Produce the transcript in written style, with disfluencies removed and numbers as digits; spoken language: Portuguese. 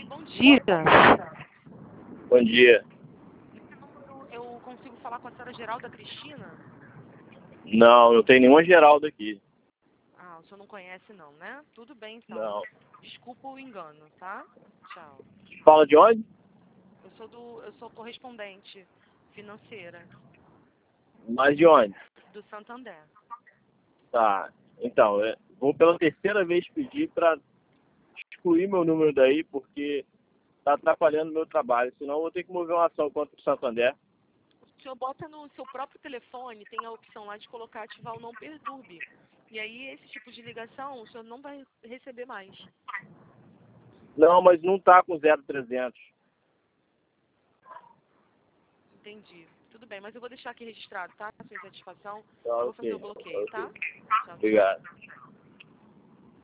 Bom dia. Bom dia. Eu consigo falar com a senhora Geralda Cristina? Não tem nenhuma Geralda aqui. Ah, o senhor não conhece não, né? Tudo bem então. Não. Desculpa o engano, tá? Tchau. Fala de onde? Eu sou correspondente financeira Mas de onde? do Santander. Tá. Então, vou pela terceira vez pedir para excluir meu número daí, porque tá atrapalhando meu trabalho. Senão eu vou ter que mover uma ação contra o Santander. O senhor bota no seu próprio telefone, tem a opção lá de colocar ativar o não perturbe. E aí esse tipo de ligação o senhor não vai receber mais. Não, mas não tá com 0300. Entendi. Tudo bem, mas eu vou deixar aqui registrado, tá? A sua insatisfação. Tá, Eu vou fazer ok. o bloqueio, tá? Tchau, tchau. Obrigado.